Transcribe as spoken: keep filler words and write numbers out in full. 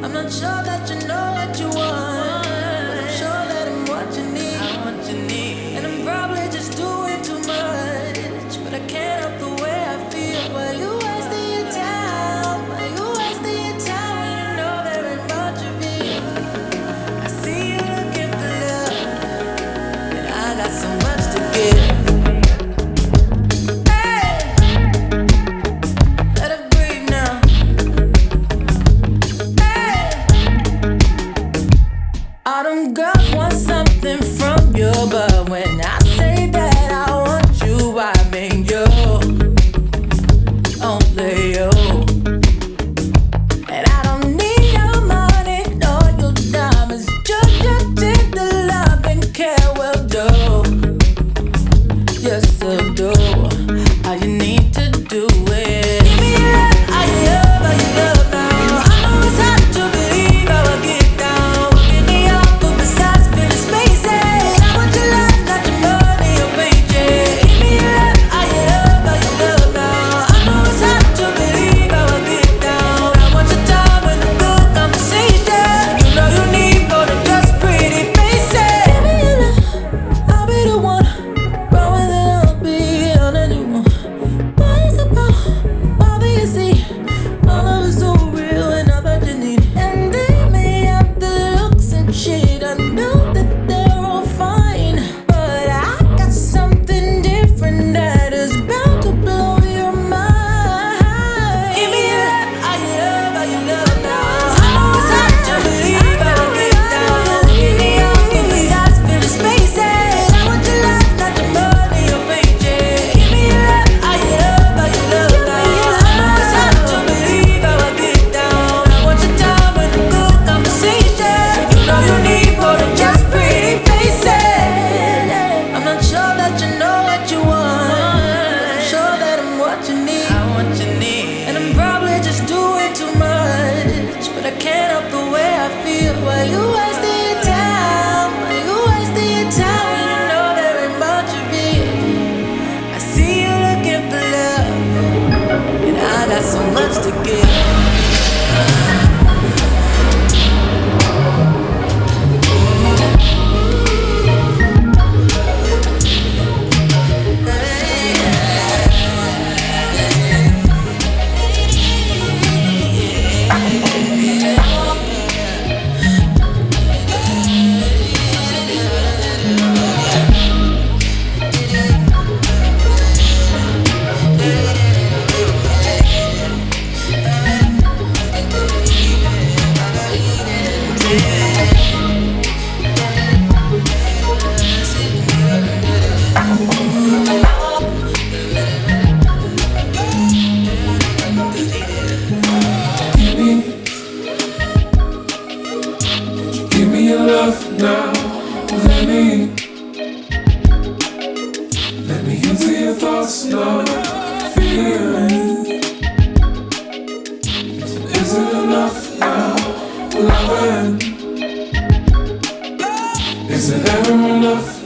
I'm not sure that you know what you want, but I'm sure that I'm what you need. I'm what you need. And I'm probably just doing too much, but I can't help the way I feel. Why you wasting your time? Why you wasting your time when you know there ain't much of it? I see you looking for love, and I got so much to give. Autumn girls want something from you, but when I say that I want you, I mean you, only you. And I don't need your money nor your diamonds, just your tender love and care will do. Yes, will do. All you need to do is give me love, I love, I love now. I know it's hard to believe how I get down. Why you wasting your time? Why you wasting your time when you know there ain't much of it? I see you looking for love, and I got so much to give. Now, let me, let me into your thoughts now. Feeling, is it enough now? Loving, is it ever enough?